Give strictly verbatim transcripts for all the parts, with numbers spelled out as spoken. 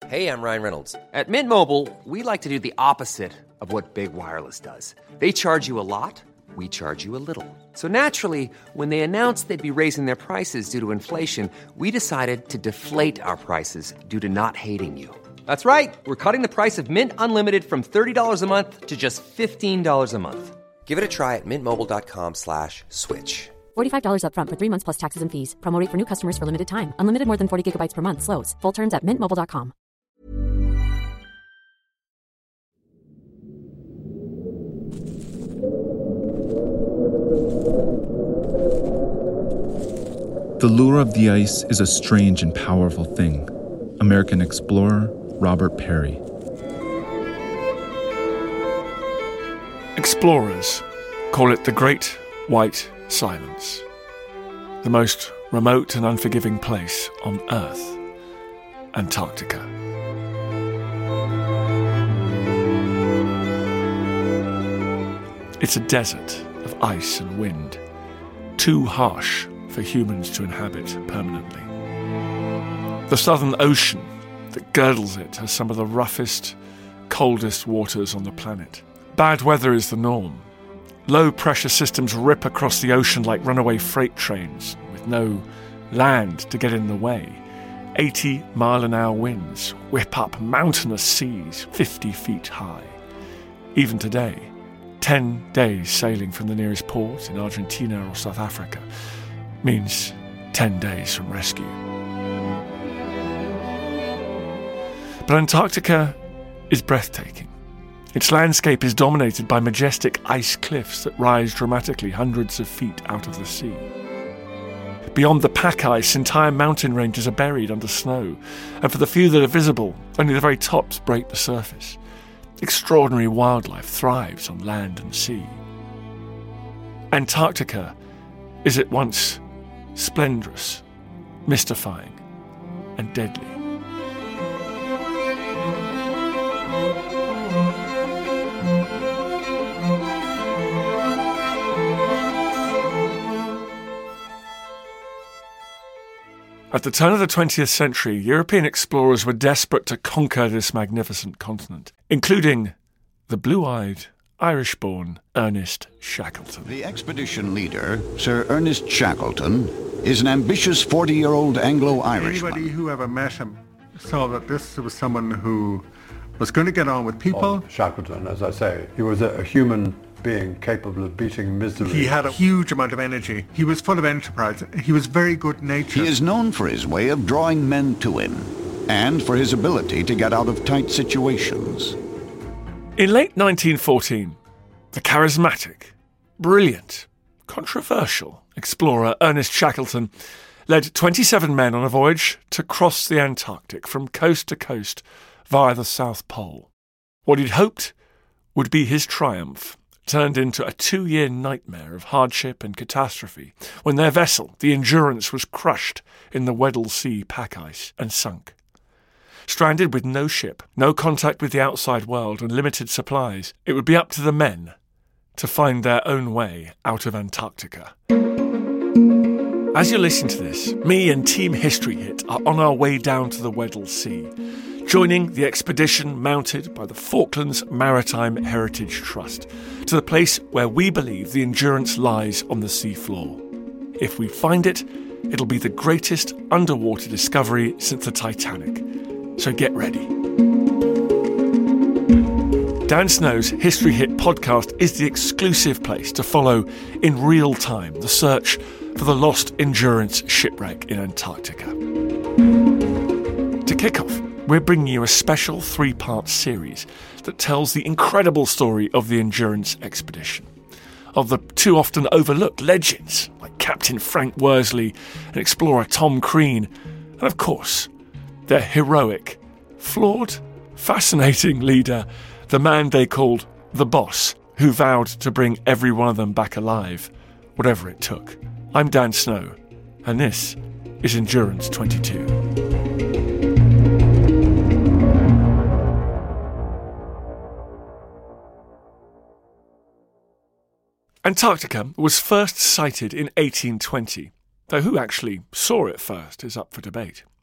Hey, I'm Ryan Reynolds. At Mint Mobile, we like to do the opposite of what Big Wireless does. They charge you a lot, we charge you a little. So naturally, when they announced they'd be raising their prices due to inflation, we decided to deflate our prices due to not hating you. That's right. We're cutting the price of Mint Unlimited from thirty dollars a month to just fifteen dollars a month. Give it a try at mintmobile.com slash switch. forty-five dollars up front for three months plus taxes and fees. Promo rate for new customers for limited time. Unlimited more than forty gigabytes per month. Slows full terms at mint mobile dot com. The lure of the ice is a strange and powerful thing. American explorer Robert Peary. Explorers call it the Great White Silence, the most remote and unforgiving place on Earth, Antarctica. It's a desert of ice and wind, too harsh for humans to inhabit permanently. The Southern Ocean that girdles it has some of the roughest, coldest waters on the planet. Bad weather is the norm. Low-pressure systems rip across the ocean like runaway freight trains, with no land to get in the way. eighty-mile-an-hour winds whip up mountainous seas fifty feet high. Even today, ten days sailing from the nearest port in Argentina or South Africa means ten days from rescue. But Antarctica is breathtaking. Its landscape is dominated by majestic ice cliffs that rise dramatically hundreds of feet out of the sea. Beyond the pack ice, entire mountain ranges are buried under snow, and for the few that are visible, only the very tops break the surface. Extraordinary wildlife thrives on land and sea. Antarctica is at once splendorous, mystifying, and deadly. At the turn of the twentieth century, European explorers were desperate to conquer this magnificent continent, including the blue-eyed, Irish-born Ernest Shackleton. The expedition leader, Sir Ernest Shackleton, is an ambitious forty-year-old Anglo-Irishman. Anybody who ever met him saw that this was someone who was going to get on with people. Oh, Shackleton, as I say, he was a, a human being capable of beating misery. He had a huge amount of energy. He was full of enterprise. He was very good-natured. He is known for his way of drawing men to him, and for his ability to get out of tight situations. In late nineteen fourteen, the charismatic, brilliant, controversial explorer Ernest Shackleton led twenty-seven men on a voyage to cross the Antarctic from coast to coast via the South Pole. What he'd hoped would be his triumph turned into a two-year nightmare of hardship and catastrophe when their vessel, the Endurance, was crushed in the Weddell Sea pack ice and sunk. Stranded with no ship, no contact with the outside world and limited supplies, it would be up to the men to find their own way out of Antarctica. As you listen to this, me and Team History Hit are on our way down to the Weddell Sea, joining the expedition mounted by the Falklands Maritime Heritage Trust to the place where we believe the Endurance lies on the seafloor. If we find it, it'll be the greatest underwater discovery since the Titanic. So get ready. Dan Snow's History Hit podcast is the exclusive place to follow in real time the search for the lost Endurance shipwreck in Antarctica. To kick off, we're bringing you a special three-part series that tells the incredible story of the Endurance expedition, of the too often overlooked legends like Captain Frank Worsley and explorer Tom Crean, and of course, their heroic, flawed, fascinating leader, the man they called the Boss, who vowed to bring every one of them back alive, whatever it took. I'm Dan Snow, and this is Endurance twenty-two. Antarctica was first sighted in eighteen twenty, though who actually saw it first is up for debate.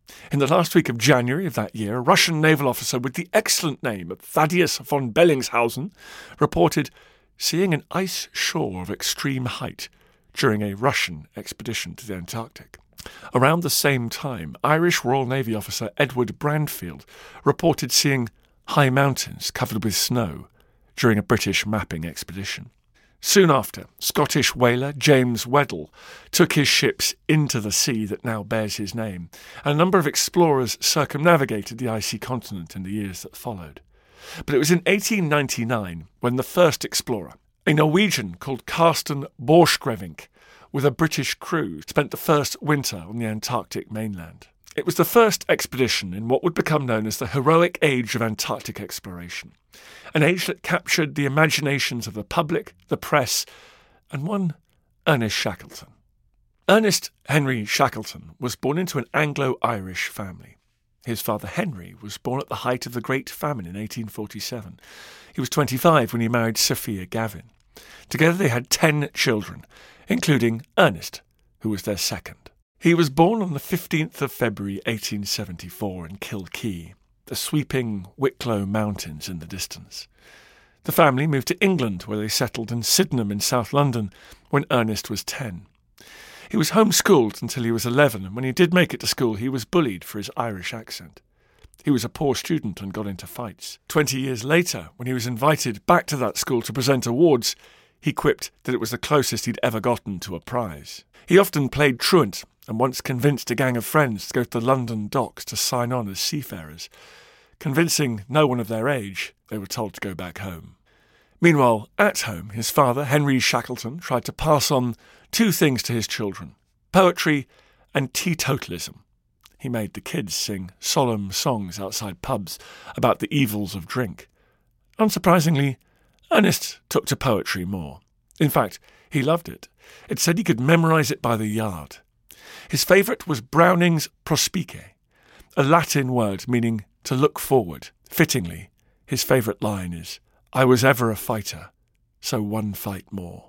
In the last week of January of that year, a Russian naval officer with the excellent name of Thaddeus von Bellingshausen reported seeing an ice shore of extreme height during a Russian expedition to the Antarctic. Around the same time, Irish Royal Navy officer Edward Brandfield reported seeing high mountains covered with snow during a British mapping expedition. Soon after, Scottish whaler James Weddell took his ships into the sea that now bears his name, and a number of explorers circumnavigated the icy continent in the years that followed. But it was in eighteen ninety-nine when the first explorer, a Norwegian called Carsten Borchgrevink, with a British crew, spent the first winter on the Antarctic mainland. It was the first expedition in what would become known as the heroic age of Antarctic exploration, an age that captured the imaginations of the public, the press, and one Ernest Shackleton. Ernest Henry Shackleton was born into an Anglo-Irish family. His father Henry was born at the height of the Great Famine in eighteen forty-seven. He was twenty-five when he married Sophia Gavin. Together they had ten children, including Ernest, who was their second. He was born on the fifteenth of February eighteen seventy-four in Kilkee, the sweeping Wicklow Mountains in the distance. The family moved to England, where they settled in Sydenham in South London when Ernest was ten. He was homeschooled until he was eleven, and when he did make it to school, he was bullied for his Irish accent. He was a poor student and got into fights. Twenty years later, when he was invited back to that school to present awards, he quipped that it was the closest he'd ever gotten to a prize. He often played truant, and once convinced a gang of friends to go to the London docks to sign on as seafarers. Convincing no one of their age, they were told to go back home. Meanwhile, at home, his father, Henry Shackleton, tried to pass on two things to his children: poetry and teetotalism. He made the kids sing solemn songs outside pubs about the evils of drink. Unsurprisingly, Ernest took to poetry more. In fact, he loved it. It said he could memorise it by the yard. His favourite was Browning's Prospice, a Latin word meaning to look forward. Fittingly, his favourite line is, "I was ever a fighter, so one fight more."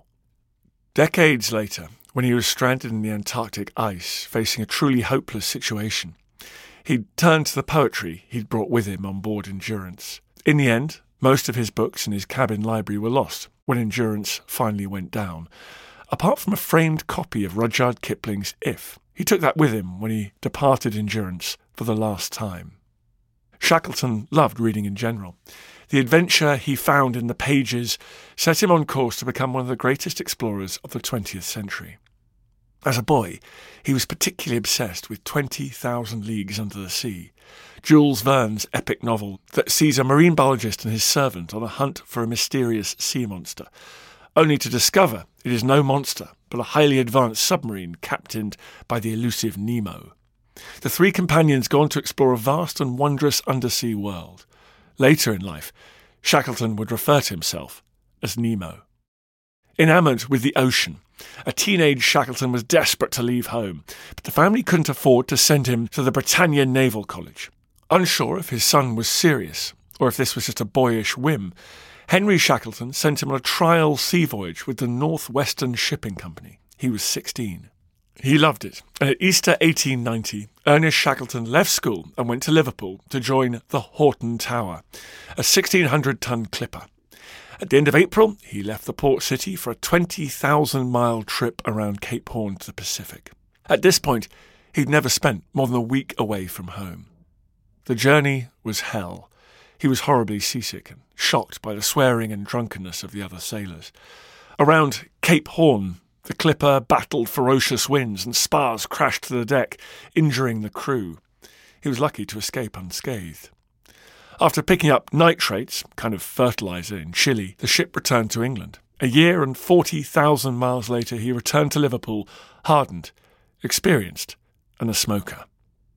Decades later, when he was stranded in the Antarctic ice, facing a truly hopeless situation, he'd turned to the poetry he'd brought with him on board Endurance. In the end, most of his books in his cabin library were lost when Endurance finally went down, apart from a framed copy of Rudyard Kipling's If. He took that with him when he departed Endurance for the last time. Shackleton loved reading in general. The adventure he found in the pages set him on course to become one of the greatest explorers of the twentieth century. As a boy, he was particularly obsessed with twenty thousand Leagues Under the Sea, Jules Verne's epic novel that sees a marine biologist and his servant on a hunt for a mysterious sea monster, only to discover it is no monster but a highly advanced submarine captained by the elusive Nemo. The three companions go on to explore a vast and wondrous undersea world. Later in life, Shackleton would refer to himself as Nemo. Enamoured with the ocean, a teenage Shackleton was desperate to leave home, but the family couldn't afford to send him to the Britannia Naval College. Unsure if his son was serious, or if this was just a boyish whim, Henry Shackleton sent him on a trial sea voyage with the North Western Shipping Company. He was sixteen. He loved it, and at Easter eighteen ninety, Ernest Shackleton left school and went to Liverpool to join the Horton Tower, a sixteen hundred ton clipper. At the end of April, he left the port city for a twenty thousand mile trip around Cape Horn to the Pacific. At this point, he'd never spent more than a week away from home. The journey was hell. He was horribly seasick and shocked by the swearing and drunkenness of the other sailors. Around Cape Horn, the clipper battled ferocious winds and spars crashed to the deck, injuring the crew. He was lucky to escape unscathed. After picking up nitrates, kind of fertiliser, in Chile, the ship returned to England. A year and forty thousand miles later, he returned to Liverpool, hardened, experienced, and a smoker.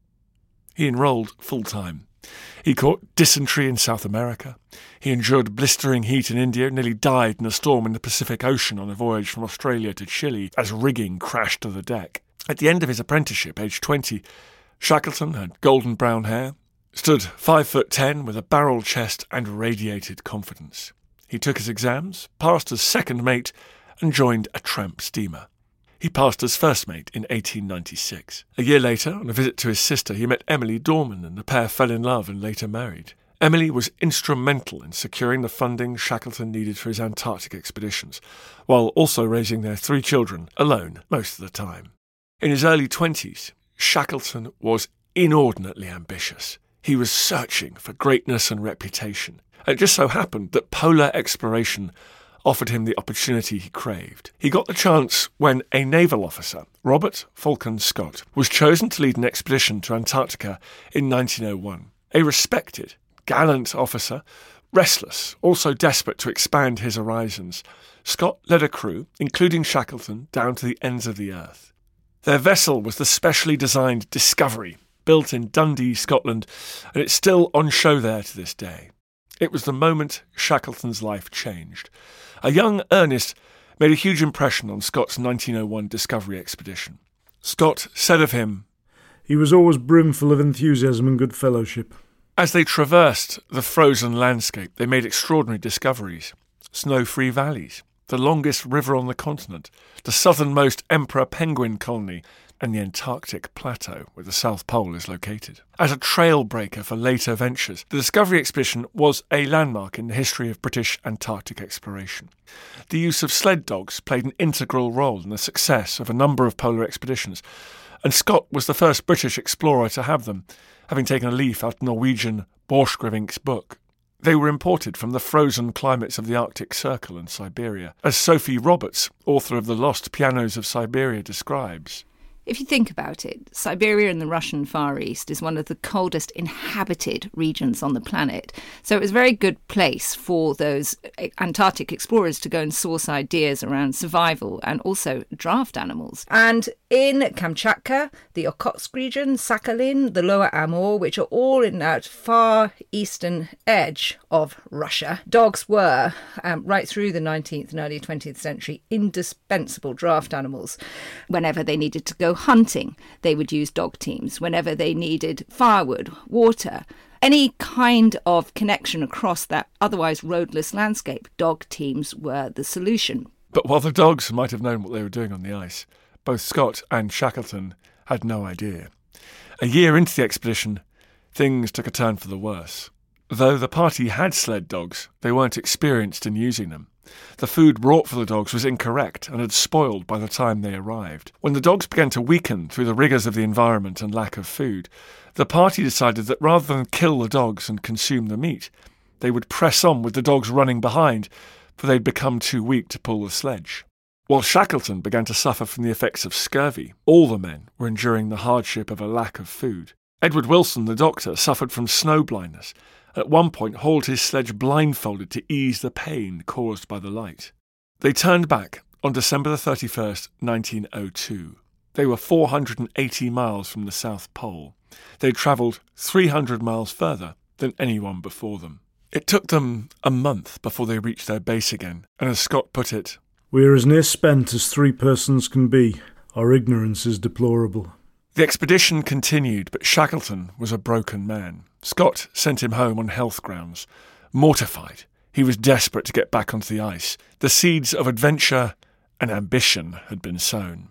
He enrolled full-time. He caught dysentery in South America. He endured blistering heat in India, nearly died in a storm in the Pacific Ocean on a voyage from Australia to Chile as rigging crashed to the deck. At the end of his apprenticeship, aged twenty, Shackleton had golden brown hair, stood five foot ten with a barrel chest and radiated confidence. He took his exams, passed as second mate, and joined a tramp steamer. He passed as first mate in eighteen ninety-six. A year later, on a visit to his sister, he met Emily Dorman and the pair fell in love and later married. Emily was instrumental in securing the funding Shackleton needed for his Antarctic expeditions, while also raising their three children alone most of the time. In his early twenties, Shackleton was inordinately ambitious. He was searching for greatness and reputation. And it just so happened that polar exploration offered him the opportunity he craved. He got the chance when a naval officer, Robert Falcon Scott, was chosen to lead an expedition to Antarctica in nineteen oh one. A respected, gallant officer, restless, also desperate to expand his horizons, Scott led a crew, including Shackleton, down to the ends of the earth. Their vessel was the specially designed Discovery, built in Dundee, Scotland, and it's still on show there to this day. It was the moment Shackleton's life changed. A young Ernest made a huge impression on Scott's nineteen oh one Discovery expedition. Scott said of him, "He was always brimful of enthusiasm and good fellowship." As they traversed the frozen landscape, they made extraordinary discoveries. Snow-free valleys, the longest river on the continent, the southernmost emperor penguin colony, and the Antarctic Plateau, where the South Pole is located. As a trailbreaker for later ventures, the Discovery expedition was a landmark in the history of British Antarctic exploration. The use of sled dogs played an integral role in the success of a number of polar expeditions, and Scott was the first British explorer to have them, having taken a leaf out of Norwegian Borchgrevink's book. They were imported from the frozen climates of the Arctic Circle and Siberia, as Sophie Roberts, author of The Lost Pianos of Siberia, describes. If you think about it, Siberia in the Russian Far East is one of the coldest inhabited regions on the planet. So it was a very good place for those Antarctic explorers to go and source ideas around survival and also draft animals. And in Kamchatka, the Okhotsk region, Sakhalin, the Lower Amur, which are all in that far eastern edge of Russia, dogs were, um, right through the nineteenth and early twentieth century, indispensable draft animals. Whenever they needed to go hunting, they would use dog teams. Whenever they needed firewood, water, any kind of connection across that otherwise roadless landscape, dog teams were the solution. But while the dogs might have known what they were doing on the ice, both Scott and Shackleton had no idea. A year into the expedition, things took a turn for the worse. Though the party had sled dogs, they weren't experienced in using them. The food brought for the dogs was incorrect and had spoiled by the time they arrived. When the dogs began to weaken through the rigours of the environment and lack of food, the party decided that rather than kill the dogs and consume the meat, they would press on with the dogs running behind, for they'd become too weak to pull the sledge. While Shackleton began to suffer from the effects of scurvy, all the men were enduring the hardship of a lack of food. Edward Wilson, the doctor, suffered from snow blindness, and at one point hauled his sledge blindfolded to ease the pain caused by the light. They turned back on December the thirty-first, nineteen oh two. They were four hundred eighty miles from the South Pole. They travelled three hundred miles further than anyone before them. It took them a month before they reached their base again, and as Scott put it, "We are as near spent as three persons can be. Our ignorance is deplorable." The expedition continued, but Shackleton was a broken man. Scott sent him home on health grounds. Mortified, he was desperate to get back onto the ice. The seeds of adventure and ambition had been sown.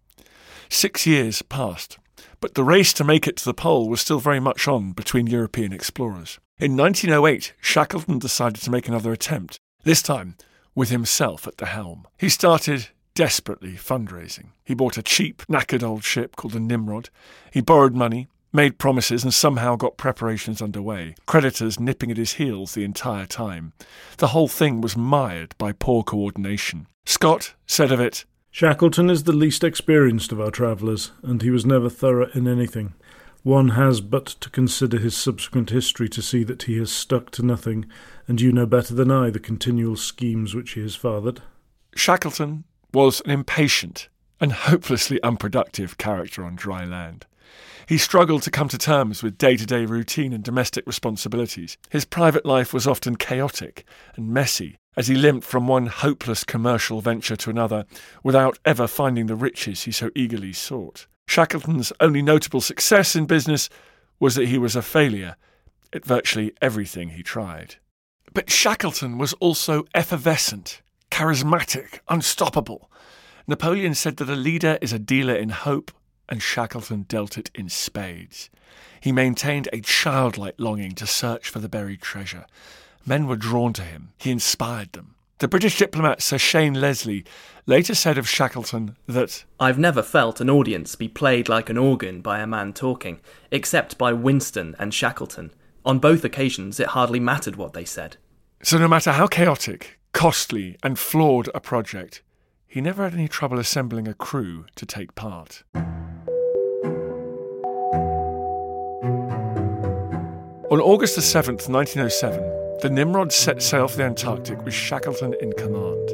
Six years passed, but the race to make it to the pole was still very much on between European explorers. In nineteen oh eight, Shackleton decided to make another attempt, this time with himself at the helm. He started desperately fundraising. He bought a cheap, knackered old ship called the Nimrod. He borrowed money, made promises, and somehow got preparations underway, creditors nipping at his heels the entire time. The whole thing was mired by poor coordination. Scott said of it, "Shackleton is the least experienced of our travellers, and he was never thorough in anything. One has but to consider his subsequent history to see that he has stuck to nothing, and you know better than I the continual schemes which he has fathered." Shackleton was an impatient and hopelessly unproductive character on dry land. He struggled to come to terms with day-to-day routine and domestic responsibilities. His private life was often chaotic and messy, as he limped from one hopeless commercial venture to another without ever finding the riches he so eagerly sought. Shackleton's only notable success in business was that he was a failure at virtually everything he tried. But Shackleton was also effervescent, charismatic, unstoppable. Napoleon said that a leader is a dealer in hope, and Shackleton dealt it in spades. He maintained a childlike longing to search for the buried treasure. Men were drawn to him. He inspired them. The British diplomat Sir Shane Leslie later said of Shackleton that, "I've never felt an audience be played like an organ by a man talking, except by Winston and Shackleton. On both occasions it hardly mattered what they said." So no matter how chaotic, costly and flawed a project, he never had any trouble assembling a crew to take part. On August the seventh, nineteen oh seven, the Nimrod set sail for the Antarctic with Shackleton in command.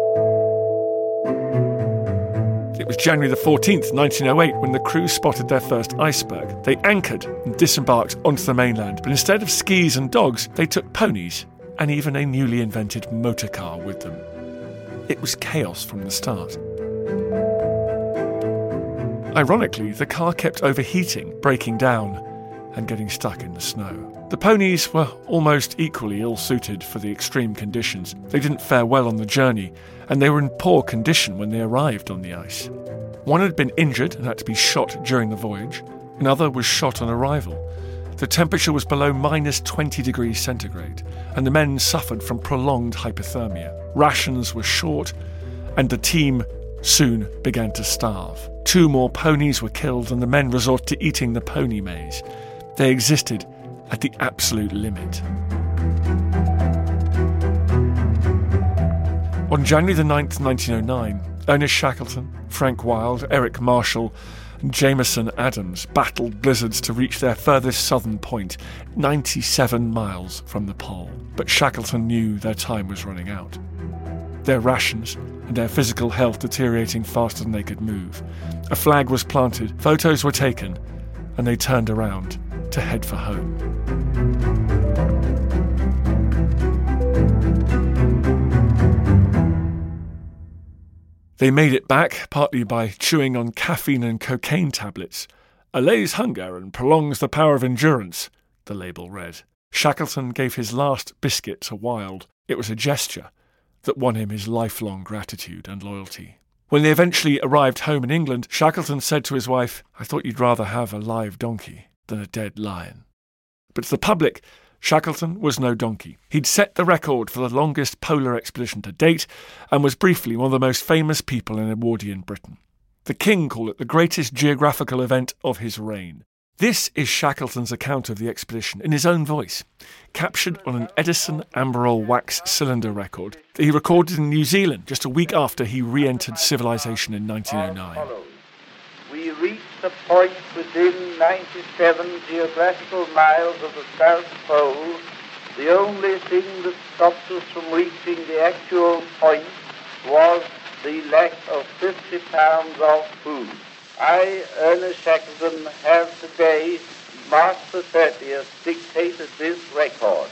It was January the fourteenth, nineteen oh eight, when the crew spotted their first iceberg. They anchored and disembarked onto the mainland, but instead of skis and dogs, they took ponies and even a newly invented motor car with them. It was chaos from the start. Ironically, the car kept overheating, breaking down, and getting stuck in the snow. The ponies were almost equally ill-suited for the extreme conditions. They didn't fare well on the journey, and they were in poor condition when they arrived on the ice. One had been injured and had to be shot during the voyage. Another was shot on arrival. The temperature was below minus twenty degrees centigrade, and the men suffered from prolonged hypothermia. Rations were short, and the team soon began to starve. Two more ponies were killed, and the men resorted to eating the pony maize. They existed at the absolute limit. On January the ninth, nineteen oh nine, Ernest Shackleton, Frank Wild, Eric Marshall, and Jameson Adams battled blizzards to reach their furthest southern point, ninety-seven miles from the pole. But Shackleton knew their time was running out. Their rations and their physical health deteriorating faster than they could move. A flag was planted, photos were taken, and they turned around to head for home. They made it back, partly by chewing on caffeine and cocaine tablets. "Allays hunger and prolongs the power of endurance," the label read. Shackleton gave his last biscuit to Wild. It was a gesture that won him his lifelong gratitude and loyalty. When they eventually arrived home in England, Shackleton said to his wife, "I thought you'd rather have a live donkey than a dead lion." But to the public, Shackleton was no donkey. He'd set the record for the longest polar expedition to date and was briefly one of the most famous people in Edwardian Britain. The King called it the greatest geographical event of his reign. This is Shackleton's account of the expedition in his own voice, captured on an Edison Amberol wax cylinder record that he recorded in New Zealand just a week after he re-entered civilization in nineteen oh nine. We reached a point within ninety-seven geographical miles of the South Pole. The only thing that stopped us from reaching the actual point was the lack of fifty pounds of food. I, Ernest Shackleton, have today, March the thirtieth, dictated this record.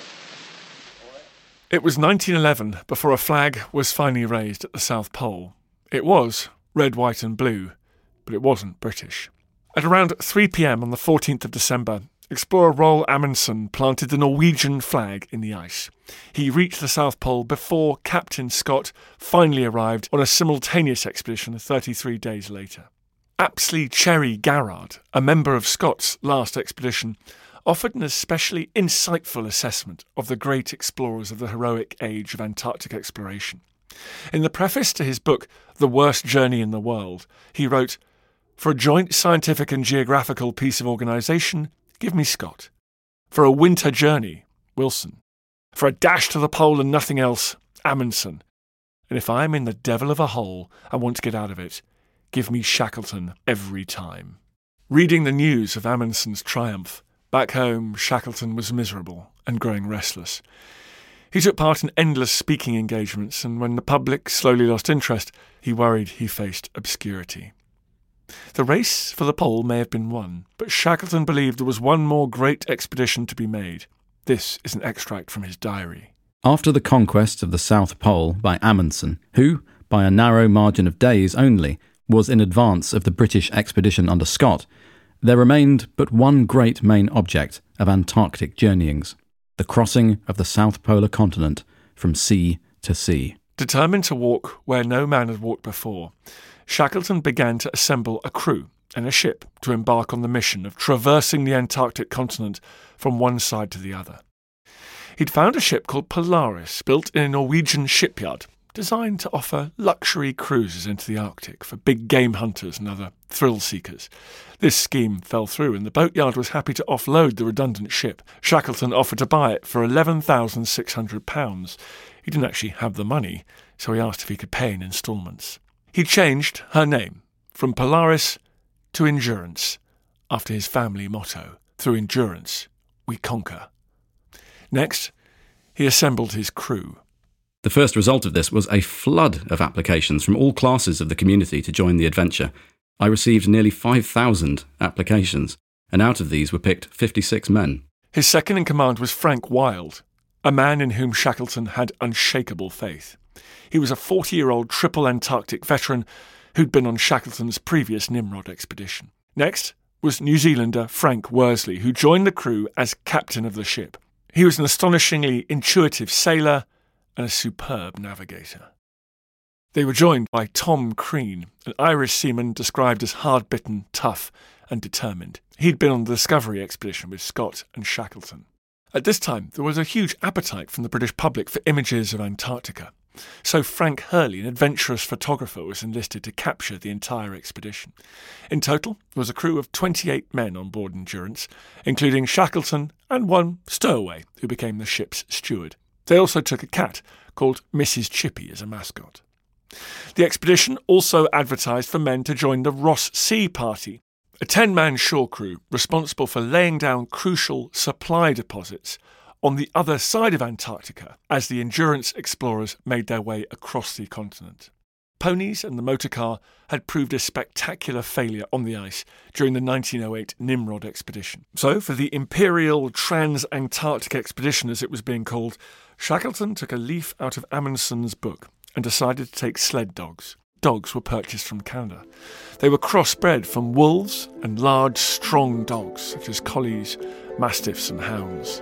It was nineteen eleven before a flag was finally raised at the South Pole. It was red, white and blue, but it wasn't British. At around three p.m. on the fourteenth of December, explorer Roald Amundsen planted the Norwegian flag in the ice. He reached the South Pole before Captain Scott finally arrived on a simultaneous expedition thirty-three days later. Apsley Cherry Garrard, a member of Scott's last expedition, offered an especially insightful assessment of the great explorers of the heroic age of Antarctic exploration. In the preface to his book, The Worst Journey in the World, he wrote, "For a joint scientific and geographical piece of organisation, give me Scott. For a winter journey, Wilson. For a dash to the pole and nothing else, Amundsen. And if I am in the devil of a hole and want to get out of it, give me Shackleton every time." Reading the news of Amundsen's triumph, back home Shackleton was miserable and growing restless. He took part in endless speaking engagements, and when the public slowly lost interest, he worried he faced obscurity. The race for the pole may have been won, but Shackleton believed there was one more great expedition to be made. This is an extract from his diary. After the conquest of the South Pole by Amundsen, who, by a narrow margin of days only, was in advance of the British expedition under Scott, there remained but one great main object of Antarctic journeyings, the crossing of the South Polar continent from sea to sea. Determined to walk where no man had walked before, Shackleton began to assemble a crew and a ship to embark on the mission of traversing the Antarctic continent from one side to the other. He'd found a ship called Polaris, built in a Norwegian shipyard, designed to offer luxury cruises into the Arctic for big game hunters and other thrill-seekers. This scheme fell through, and the boatyard was happy to offload the redundant ship. Shackleton offered to buy it for eleven thousand six hundred pounds. He didn't actually have the money, so he asked if he could pay in instalments. He changed her name from Polaris to Endurance, after his family motto, "Through endurance, we conquer." Next, he assembled his crew. The first result of this was a flood of applications from all classes of the community to join the adventure. I received nearly five thousand applications, and out of these were picked fifty-six men. His second in command was Frank Wild, a man in whom Shackleton had unshakable faith. He was a forty-year-old triple Antarctic veteran who'd been on Shackleton's previous Nimrod expedition. Next was New Zealander Frank Worsley, who joined the crew as captain of the ship. He was an astonishingly intuitive sailor and a superb navigator. They were joined by Tom Crean, an Irish seaman described as hard-bitten, tough and determined. He'd been on the Discovery expedition with Scott and Shackleton. At this time, there was a huge appetite from the British public for images of Antarctica. So Frank Hurley, an adventurous photographer, was enlisted to capture the entire expedition. In total, there was a crew of twenty-eight men on board Endurance, including Shackleton and one stowaway who became the ship's steward. They also took a cat called Missus Chippy as a mascot. The expedition also advertised for men to join the Ross Sea Party, a ten-man shore crew responsible for laying down crucial supply deposits on the other side of Antarctica as the Endurance explorers made their way across the continent. Ponies and the motorcar had proved a spectacular failure on the ice during the nineteen oh eight Nimrod expedition. So, for the Imperial Trans-Antarctic Expedition, as it was being called, Shackleton took a leaf out of Amundsen's book and decided to take sled dogs. Dogs were purchased from Canada. They were crossbred from wolves and large, strong dogs, such as collies, mastiffs and hounds.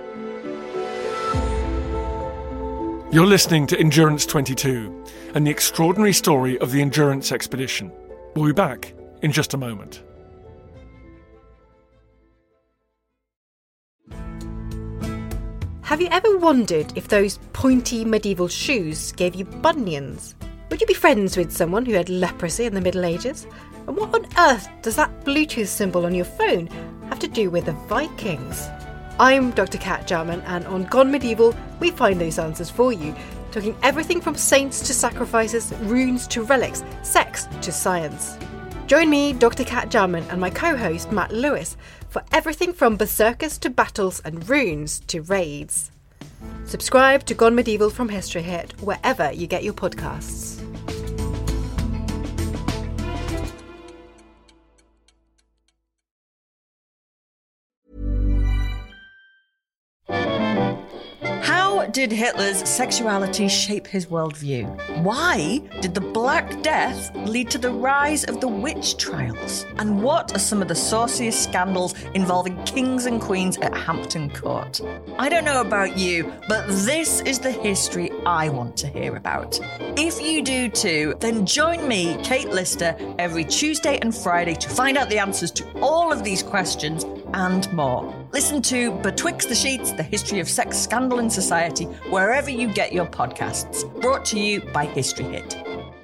You're listening to Endurance twenty-two and the extraordinary story of the Endurance expedition. We'll be back in just a moment. Have you ever wondered if those pointy medieval shoes gave you bunions? Would you be friends with someone who had leprosy in the Middle Ages? And what on earth does that Bluetooth symbol on your phone have to do with the Vikings? I'm Doctor Kat Jarman, and on Gone Medieval, we find those answers for you, talking everything from saints to sacrifices, runes to relics, sex to science. Join me, Doctor Kat Jarman, and my co-host Matt Lewis for everything from berserkers to battles and runes to raids. Subscribe to Gone Medieval from History Hit wherever you get your podcasts. How did Hitler's sexuality shape his worldview? Why did the Black Death lead to the rise of the witch trials? And what are some of the sauciest scandals involving kings and queens at Hampton Court? I don't know about you, but this is the history I want to hear about. If you do too, then join me, Kate Lister, every Tuesday and Friday to find out the answers to all of these questions and more. Listen to Betwixt the Sheets, the history of sex, scandal and society, wherever you get your podcasts. Brought to you by History Hit.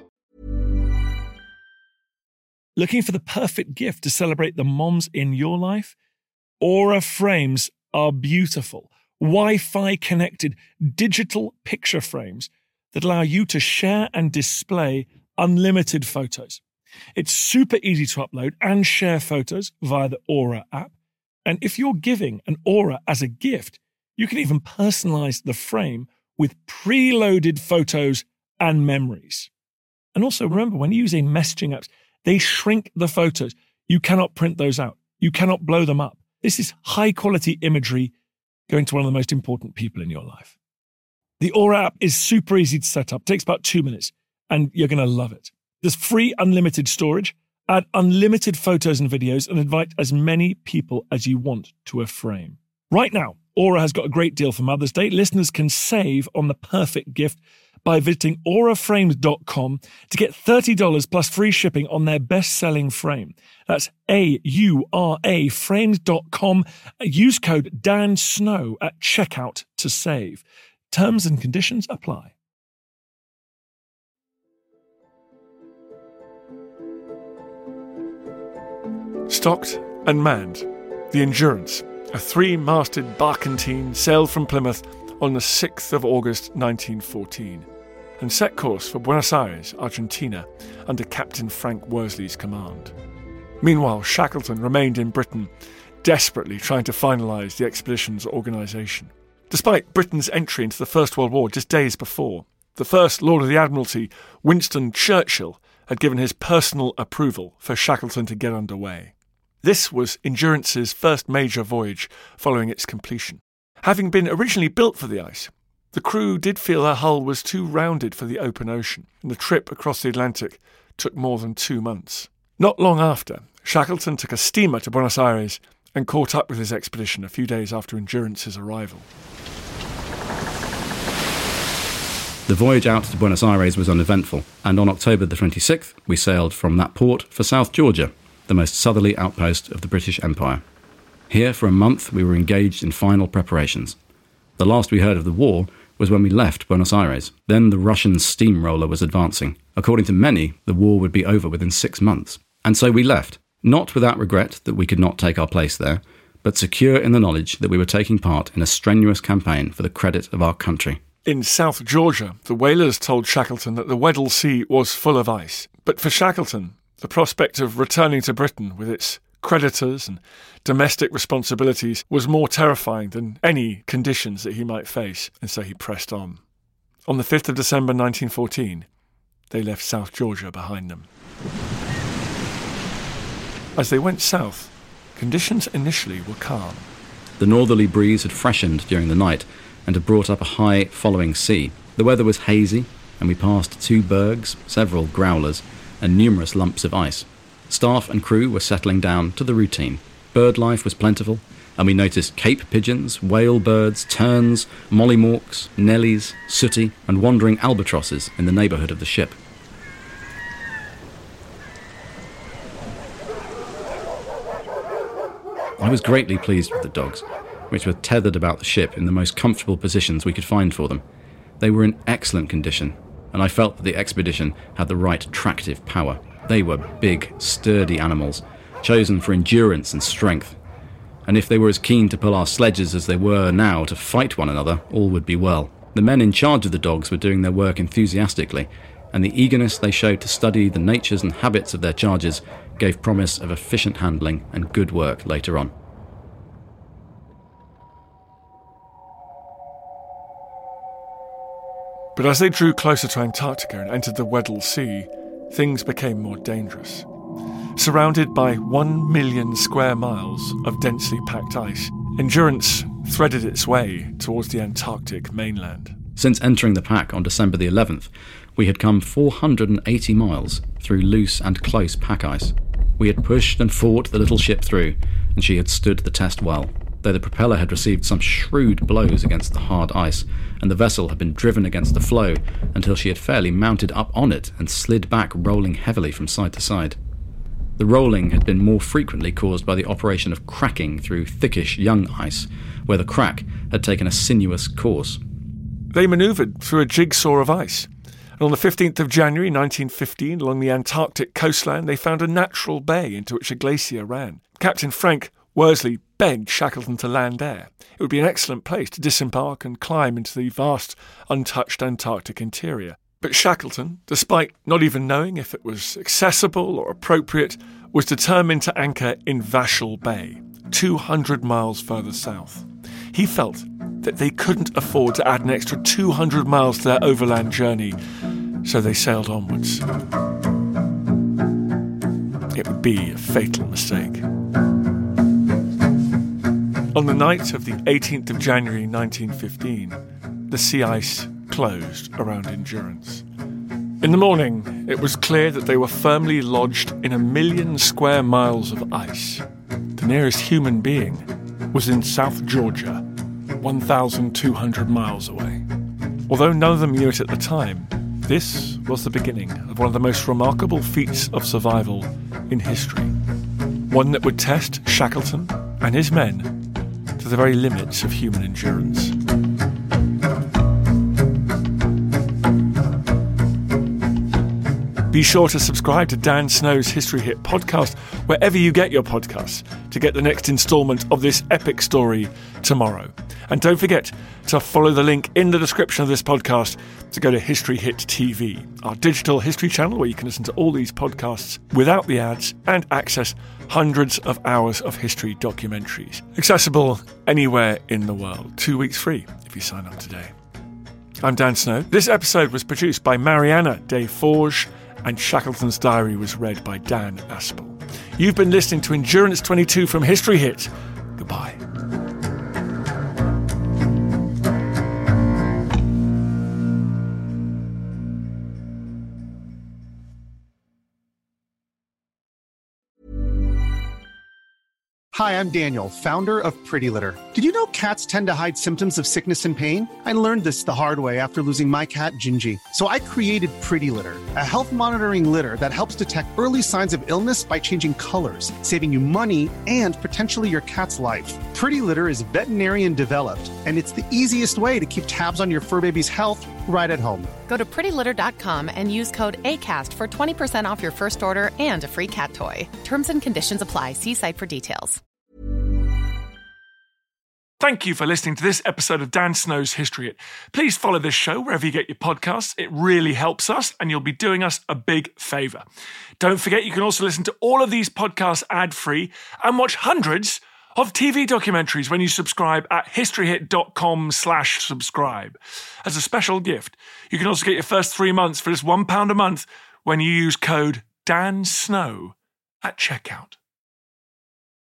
Looking for the perfect gift to celebrate the moms in your life? Aura frames are beautiful, Wi-Fi connected digital picture frames that allow you to share and display unlimited photos. It's super easy to upload and share photos via the Aura app. And if you're giving an Aura as a gift, you can even personalize the frame with preloaded photos and memories. And also remember, when using messaging apps, they shrink the photos. You cannot print those out. You cannot blow them up. This is high quality imagery going to one of the most important people in your life. The Aura app is super easy to set up. It takes about two minutes and you're going to love it. There's free unlimited storage. Add unlimited photos and videos and invite as many people as you want to a frame. Right now, Aura has got a great deal for Mother's Day. Listeners can save on the perfect gift by visiting aura frames dot com to get thirty dollars plus free shipping on their best-selling frame. That's A U R A frames dot com. Use code Dan Snow at checkout to save. Terms and conditions apply. Stocked and manned, the Endurance, a three-masted barkentine, sailed from Plymouth on the sixth of August nineteen fourteen and set course for Buenos Aires, Argentina, under Captain Frank Worsley's command. Meanwhile, Shackleton remained in Britain, desperately trying to finalise the expedition's organisation. Despite Britain's entry into the First World War just days before, the first Lord of the Admiralty, Winston Churchill, had given his personal approval for Shackleton to get underway. This was Endurance's first major voyage following its completion. Having been originally built for the ice, the crew did feel her hull was too rounded for the open ocean, and the trip across the Atlantic took more than two months. Not long after, Shackleton took a steamer to Buenos Aires and caught up with his expedition a few days after Endurance's arrival. The voyage out to Buenos Aires was uneventful, and on October the twenty-sixth, we sailed from that port for South Georgia, the most southerly outpost of the British Empire. Here, for a month, we were engaged in final preparations. The last we heard of the war was when we left Buenos Aires. Then the Russian steamroller was advancing. According to many, the war would be over within six months. And so we left, not without regret that we could not take our place there, but secure in the knowledge that we were taking part in a strenuous campaign for the credit of our country. In South Georgia, the whalers told Shackleton that the Weddell Sea was full of ice. But for Shackleton, the prospect of returning to Britain with its creditors and domestic responsibilities was more terrifying than any conditions that he might face, and so he pressed on. On the fifth of December nineteen fourteen, they left South Georgia behind them. As they went south, conditions initially were calm. The northerly breeze had freshened during the night and had brought up a high following sea. The weather was hazy, and we passed two bergs, several growlers, and numerous lumps of ice. Staff and crew were settling down to the routine. Bird life was plentiful, and we noticed cape pigeons, whale birds, terns, mollymawks, nellies, sooty, and wandering albatrosses in the neighbourhood of the ship. I was greatly pleased with the dogs, which were tethered about the ship in the most comfortable positions we could find for them. They were in excellent condition, and I felt that the expedition had the right tractive power. They were big, sturdy animals, chosen for endurance and strength. And if they were as keen to pull our sledges as they were now to fight one another, all would be well. The men in charge of the dogs were doing their work enthusiastically, and the eagerness they showed to study the natures and habits of their charges gave promise of efficient handling and good work later on. But as they drew closer to Antarctica and entered the Weddell Sea, things became more dangerous. Surrounded by one million square miles of densely packed ice, Endurance threaded its way towards the Antarctic mainland. Since entering the pack on December the eleventh, we had come four hundred eighty miles through loose and close pack ice. We had pushed and fought the little ship through, and she had stood the test well, though the propeller had received some shrewd blows against the hard ice, and the vessel had been driven against the floe until she had fairly mounted up on it and slid back, rolling heavily from side to side. The rolling had been more frequently caused by the operation of cracking through thickish young ice, where the crack had taken a sinuous course. They manoeuvred through a jigsaw of ice, and on the fifteenth of January nineteen fifteen, along the Antarctic coastline, they found a natural bay into which a glacier ran. Captain Frank Worsley begged Shackleton to land there. It would be an excellent place to disembark and climb into the vast, untouched Antarctic interior. But Shackleton, despite not even knowing if it was accessible or appropriate, was determined to anchor in Vachel Bay, two hundred miles further south. He felt that they couldn't afford to add an extra two hundred miles to their overland journey, so they sailed onwards. It would be a fatal mistake. On the night of the eighteenth of January nineteen fifteen, the sea ice closed around Endurance. In the morning, it was clear that they were firmly lodged in a million square miles of ice. The nearest human being was in South Georgia, one thousand two hundred miles away. Although none of them knew it at the time, this was the beginning of one of the most remarkable feats of survival in history. One that would test Shackleton and his men to the very limits of human endurance. Be sure to subscribe to Dan Snow's History Hit podcast wherever you get your podcasts to get the next instalment of this epic story tomorrow. And don't forget to follow the link in the description of this podcast to go to History Hit T V, our digital history channel where you can listen to all these podcasts without the ads and access hundreds of hours of history documentaries. Accessible anywhere in the world. Two weeks free if you sign up today. I'm Dan Snow. This episode was produced by Mariana de Forge, and Shackleton's Diary was read by Dan Aspel. You've been listening to Endurance twenty-two from History Hit. Goodbye. Hi, I'm Daniel, founder of Pretty Litter. Did you know cats tend to hide symptoms of sickness and pain? I learned this the hard way after losing my cat, Gingy. So I created Pretty Litter, a health monitoring litter that helps detect early signs of illness by changing colors, saving you money and potentially your cat's life. Pretty Litter is veterinarian developed, and it's the easiest way to keep tabs on your fur baby's health right at home. Go to pretty litter dot com and use code ACAST for twenty percent off your first order and a free cat toy. Terms and conditions apply. See site for details. Thank you for listening to this episode of Dan Snow's History Hit. Please follow this show wherever you get your podcasts. It really helps us, and you'll be doing us a big favour. Don't forget, you can also listen to all of these podcasts ad-free and watch hundreds of T V documentaries when you subscribe at historyhit.com slash subscribe. As a special gift, you can also get your first three months for just one pound a month when you use code DANSNOW at checkout.